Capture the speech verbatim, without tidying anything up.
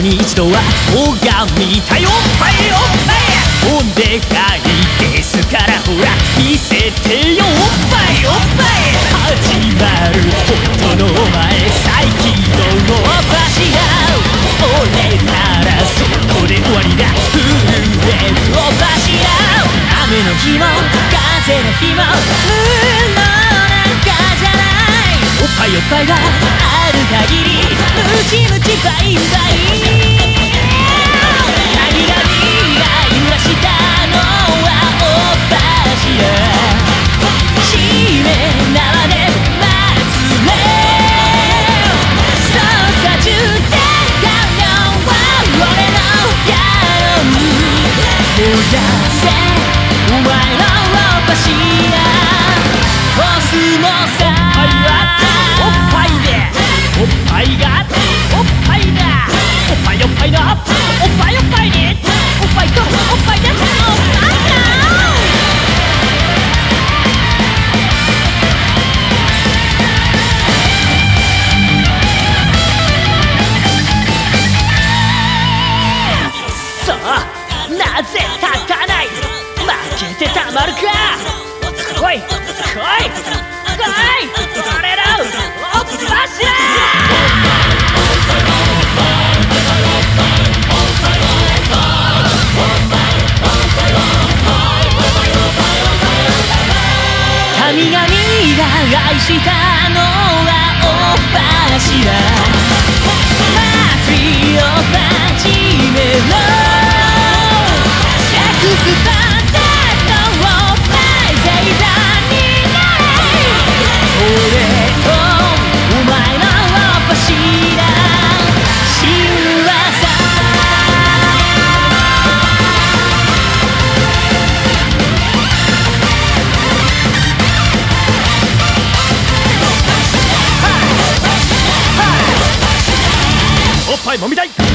に一度は拝みたいおっぱいおっぱいほんでかいですからほら見せてよおっぱいおっぱい始まる本当のお前再起動の柱俺ならそこで終わりだ震えるお柱雨の日も風の日も運動なんかじゃないおっぱいおっぱいがある限りムチムチバイバイ何がみが揺らしたのはおっぱしらしめ縄で待つねそうさじゅうてんかんよは俺のギャロン目指せお前のおっぱしらコスモさおっぱいでおっぱいがおっぱいだおっぱいおっぱいだおっぱいおっぱいにおっぱいとおっぱいでおっぱいださあなぜ立たない負けてたまるか来い来い来い俺のおっぱしら神々が愛したのはおっぱしら祭りを始めろシャクスパーテッドおっぱい星座になれ俺とお前のおっぱしら新技おっぱいもみたい